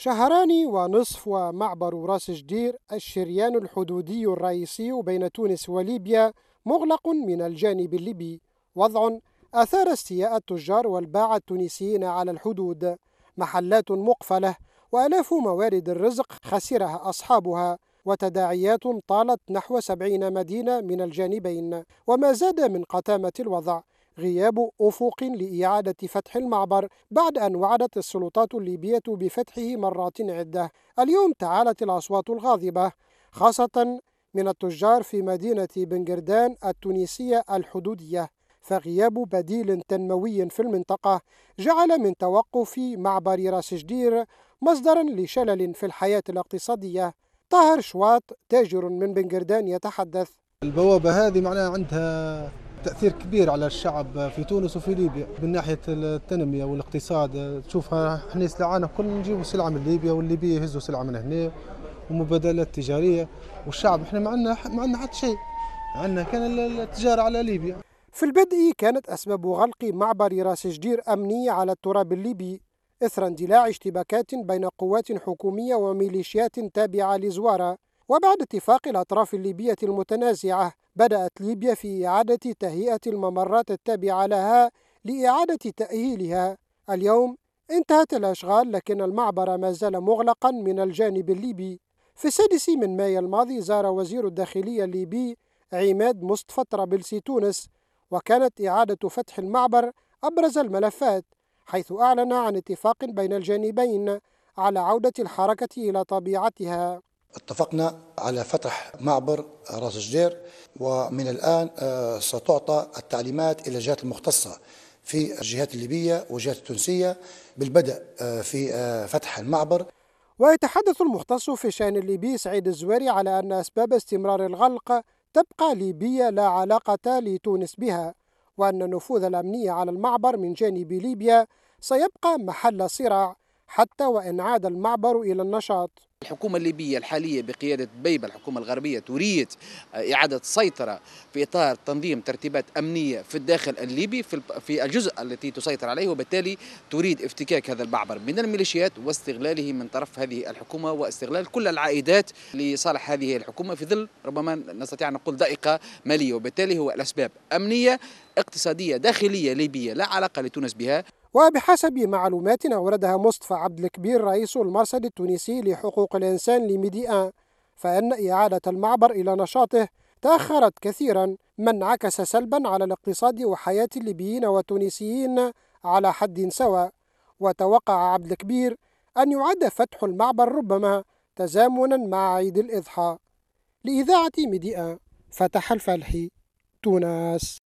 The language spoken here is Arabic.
شهران ونصف ومعبر راس جدير الشريان الحدودي الرئيسي بين تونس وليبيا مغلق من الجانب الليبي، وضع أثار استياء التجار والباعة التونسيين على الحدود. محلات مقفلة وآلاف موارد الرزق خسرها أصحابها، وتداعيات طالت نحو 70 مدينة من الجانبين. وما زاد من قتامة الوضع غياب أفق لإعادة فتح المعبر بعد أن وعدت السلطات الليبية بفتحه مرات عدة. اليوم تعالت الأصوات الغاضبة، خاصة من التجار في مدينة بنجردان التونسية الحدودية، فغياب بديل تنموي في المنطقة جعل من توقف معبر راس جدير مصدرا لشلل في الحياة الاقتصادية. طاهر شواط تاجر من بنجردان يتحدث. البوابة هذه معناها عندها تأثير كبير على الشعب في تونس وفي ليبيا من ناحية التنمية والاقتصاد. تشوفها احنا سلعانا كل نجيبوا سلعة من ليبيا والليبية يهزوا سلعة من هنا ومبادلات تجارية، والشعب احنا ما عندنا حتى شيء، عندنا كان التجارة على ليبيا. في البدء كانت أسباب غلق معبر راس جدير أمنية على التراب الليبي إثر اندلاع اشتباكات بين قوات حكومية وميليشيات تابعة لزوارة. وبعد اتفاق الأطراف الليبية المتنازعة بدأت ليبيا في إعادة تهيئة الممرات التابعة لها لإعادة تأهيلها. اليوم انتهت الأشغال، لكن المعبر ما زال مغلقا من الجانب الليبي. في 6 مايو زار وزير الداخلية الليبي عماد مصطفى طرابلسي تونس، وكانت إعادة فتح المعبر أبرز الملفات، حيث أعلن عن اتفاق بين الجانبين على عودة الحركة إلى طبيعتها. اتفقنا على فتح معبر راس جدير، ومن الآن ستعطى التعليمات إلى الجهات المختصة في الجهات الليبية والجهات التونسية بالبدء في فتح المعبر. ويتحدث المختص في الشأن الليبي سعيد الزواري على أن أسباب استمرار الغلق تبقى ليبية لا علاقة لتونس بها، وأن النفوذ الأمني على المعبر من جانب ليبيا سيبقى محل صراع حتى وإن عاد المعبر إلى النشاط. الحكومة الليبية الحالية بقيادة دبيبة الحكومة الغربية تريد إعادة السيطرة في إطار تنظيم ترتيبات أمنية في الداخل الليبي في الجزء التي تسيطر عليه، وبالتالي تريد افتكاك هذا المعبر من الميليشيات واستغلاله من طرف هذه الحكومة واستغلال كل العائدات لصالح هذه الحكومة في ظل ربما نستطيع أن نقول ضائقة مالية، وبالتالي هو الأسباب أمنية اقتصادية داخلية ليبية لا علاقة لتونس بها. وبحسب معلومات أوردها مصطفى عبد الكبير رئيس المرصد التونسي لحقوق الإنسان لميديان، فإن إعادة المعبر إلى نشاطه تأخرت كثيرا، ما انعكس سلبا على الاقتصاد وحياة الليبيين والتونسيين على حد سواء. وتوقع عبد الكبير أن يعاد فتح المعبر ربما تزامنا مع عيد الإضحى. لإذاعة ميديان فتح الفالحي، تونس.